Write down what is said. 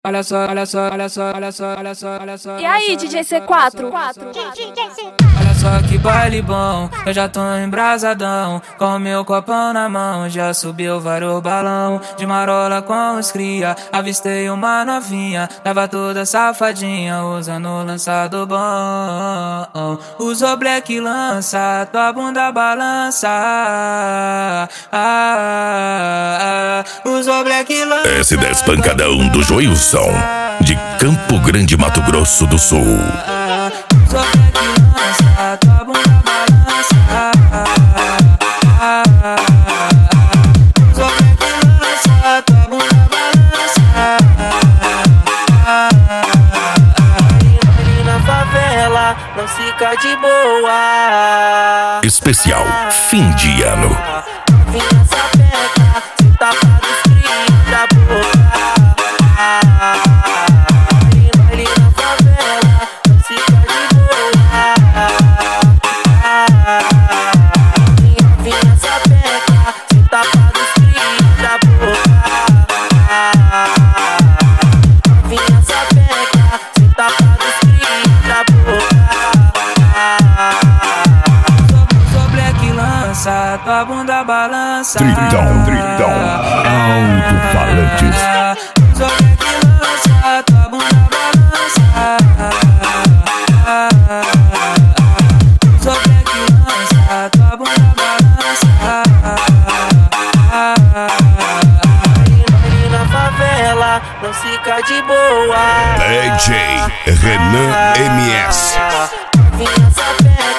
Olha só, olha só, olha só, olha só, olha só, olha só. E aí, DJ C4? Olha só que baile bom, eu já tô embrasadão, com meu copão na mão, já subiu vários balão, de marola com os cria, avistei uma novinha, tava toda safadinha, usando o lançado bom, usou black lança, tua bunda balança, usou black lança. S10 pancadão do Joilson, de Campo Grande, Mato Grosso do Sul. Usou black lança, tua bunda balança, usou black lança, tua bunda balança. Ali na favela, não fica de boa. Especial fim de ano. Vinha sapeca, se tapa dos cria da boca. Ali na favela, não fica de boa. Vinha sapeca, se tapa dos cria da boca. Vinha sapeca, se tapa dos cria da boca. Usou black lança, tua bunda balança. Tritão, alto-falantes. Usou black lança, tua bunda balança. Usou black lança, tua bunda balança. Ali na favela, não fica de boa. DJ Renan MS. Vinha sapeca,